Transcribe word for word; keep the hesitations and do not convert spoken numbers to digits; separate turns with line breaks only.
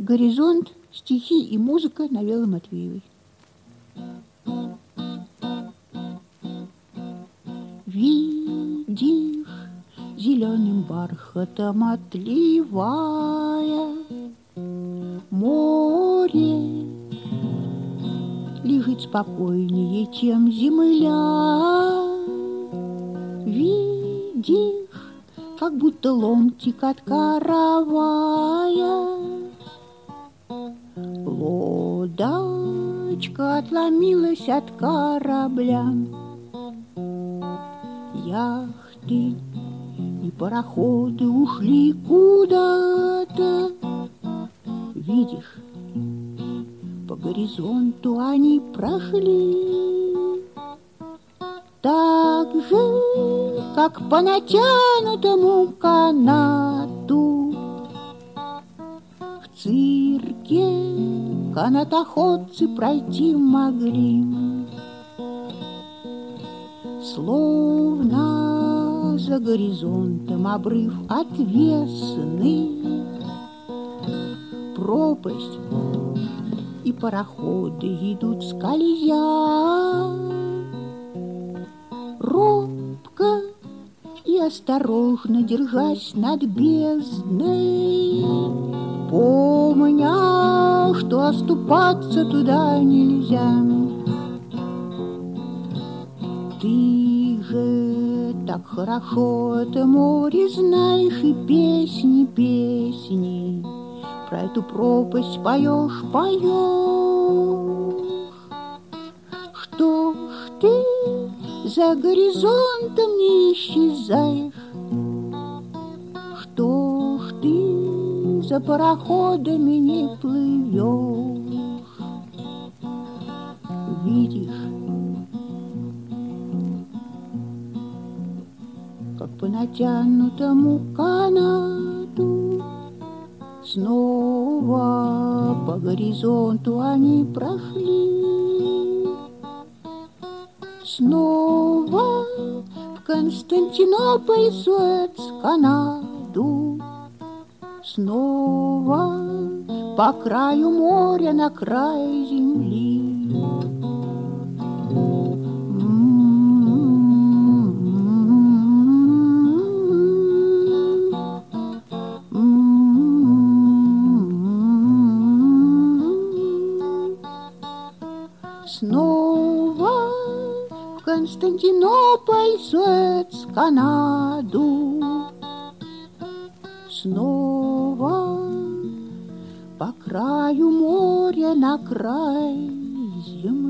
Горизонт, стихи и музыка Новеллы Матвеевой. Видишь, зеленым бархатом отливая, море лежит спокойнее, чем земля. Видишь, как будто ломтик от каравая, лодочка отломилась от корабля. Яхты и пароходы ушли куда-то. Видишь, по горизонту они прошли, так же, как по натянутому канату. В цирке канатоходцы пройти могли, словно за горизонтом обрыв отвесный, пропасть, и пароходы идут скользя, робко и осторожно держась над бездной, помня, что оступаться туда нельзя. Ты же так хорошо это море знаешь, и песни, песни про эту пропасть поешь, поешь. Что ж ты за горизонтом не исчезаешь? Что ж ты за пароходами не плывешь? Видишь, как по натянутому канату снова по горизонту они прошли, снова в Константинополь, Суэц, Канаду, снова по краю моря на край земли. Снова в Константинополь, Суэц, Канаду, снова по краю моря на край земли.